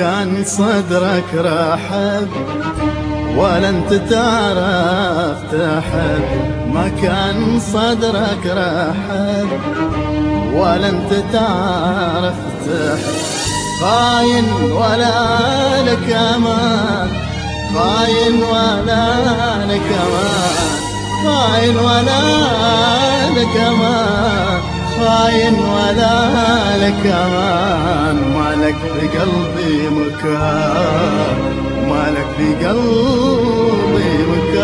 كان صدرك رحب ولا انت تعرف تحب، ما كان صدرك رحب ولا انت تعرف تحب. خاين ولا لك امان، خاين ولا لك امان، خاين ولا لك امان، خاين ولا لك امان. مالك بقلبي مكان، مالك بقلبي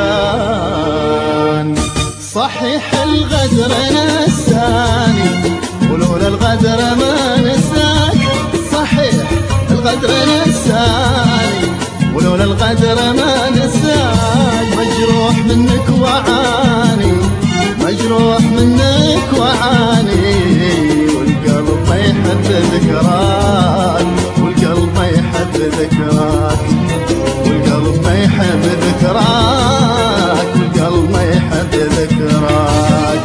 مكان. صحيح الغدر نساني ولولا الغدر ما نساك، صحيح الغدر نساني ولولا الغدر ما نساك. مجروح منك وعاني، مجروح منك وعاني، والقلب ما يحب ذكراك، والقلب ما يحب ذكراك، والقلب ما يحب ذكراك، والقلب ما يحب ذكراك.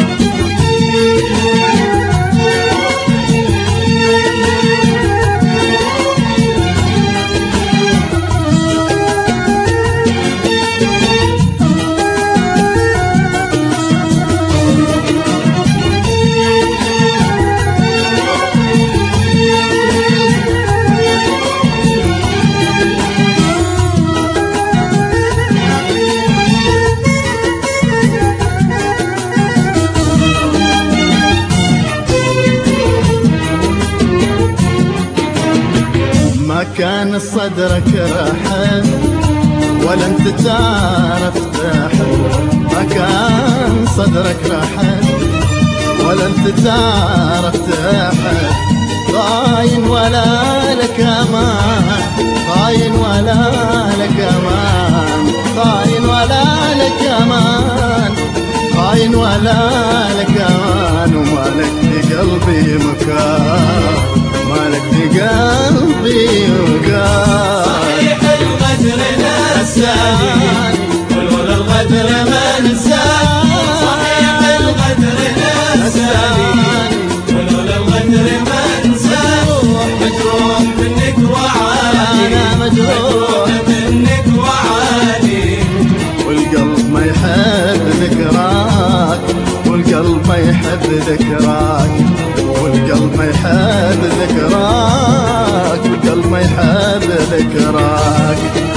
ما كان صدرك رحب ولا انت تعرف تحب، ما كان صدرك رحب ولا انت تعرف تحب. خاين ولا لك امان، خاين ولا لك امان، خاين ولا لك امان، خاين ولا لك امان. ومالك بقلبي مكان، مالك بقلبي مكان. صحيح الغدر نساني ولولا الغدر ما نساني، صحيح الغدر نساني ولولا الغدر ما نساني. مجروح منك وعاني، أنا مجروح منك وعاني، والقلب ما يحب ذكراك، والقلب ما يحب ذكراك، والقلب ما يحب ذكراك، والقلب ما يحب ذكراك.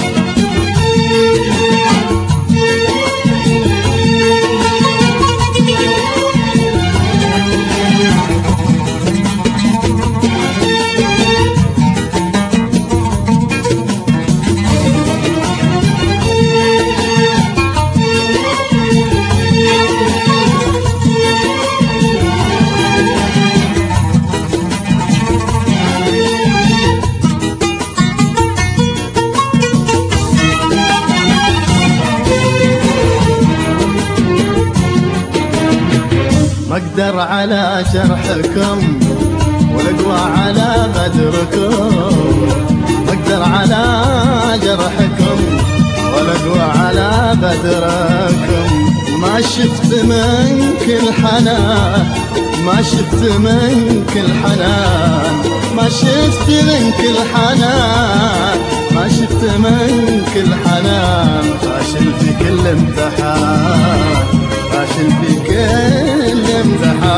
ما اقدر على جرحكم ولا اقوى على غدركم، ما اقدر على جرحكم ولا اقوى على غدركم. ما شفت منك الحنان، ما شفت منك الحنان، ما شفت منك الحنان، ما شفت منك الحنان. فاشل في كل امتحان، فاشل في كل امتحان.